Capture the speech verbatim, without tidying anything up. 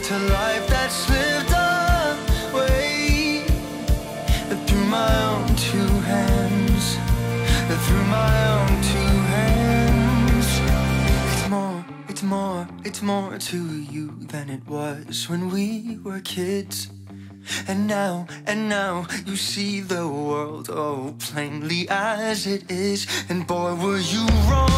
to life that slipped away through my own two hands, through my own two hands. It's more, it's more, it's more to you than it was when we were kids. And now, and now you see the world, oh, plainly as it is. And boy, were you wrong.